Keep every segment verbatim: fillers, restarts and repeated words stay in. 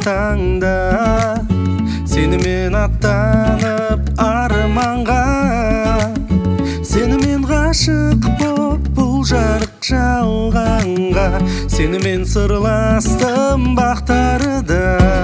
таңда сенімен аттанып арманға, сенімен ғашық боп бұл жарық жалғанға, сенімен сырластым бақтарда.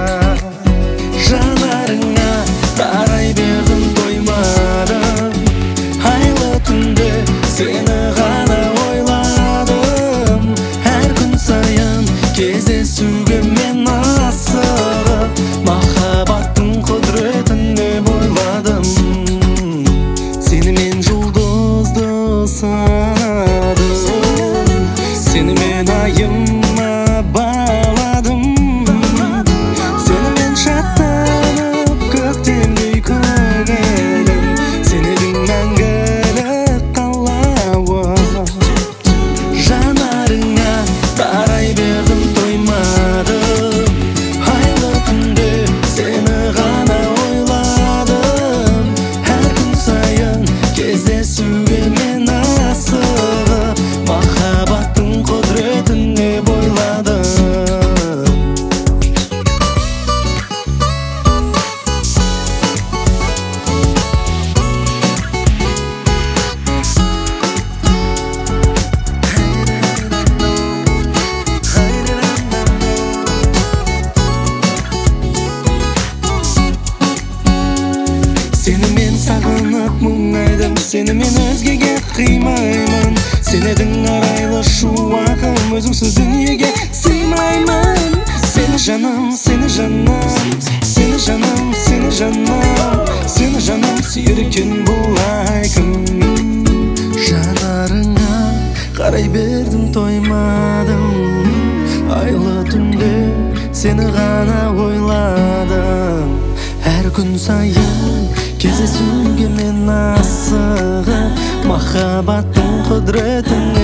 Жанарыңа қарай бердім, тоймадым, айлы түнде сені ғана ойладым. Әр күн сайын кездесуге мен асығып, махаббаттың құдіретіне бойладым. Сенімен жұлдызды санадым, сенімен айыма баладым, сенімен шаттанып көктемдей көгелім, сенің мәңгілік қалауым. Жанарыңа қарай бердім, тоймадым, айлы түнде сені ғана ойладым. Әр күн сайын кездесуге мен асығып, махаббаттың құдіретіне бойладым. Сенімен сағынып мұңайдым, сенімен өзгеге қимаймын. Сен едің арайлы шуағым, өзіңсіз дүниеге сыймаймын. Сені жаным, сені жаным, сені жаным, сені жаным, сені жаным сүйер екен бұлай кім. Жанарыңа қарай бердім, тоймадым, айлы түнде сені ғана ойладым. Әр күн сайын кездесуге мен асығып, махаббаттың құдіретін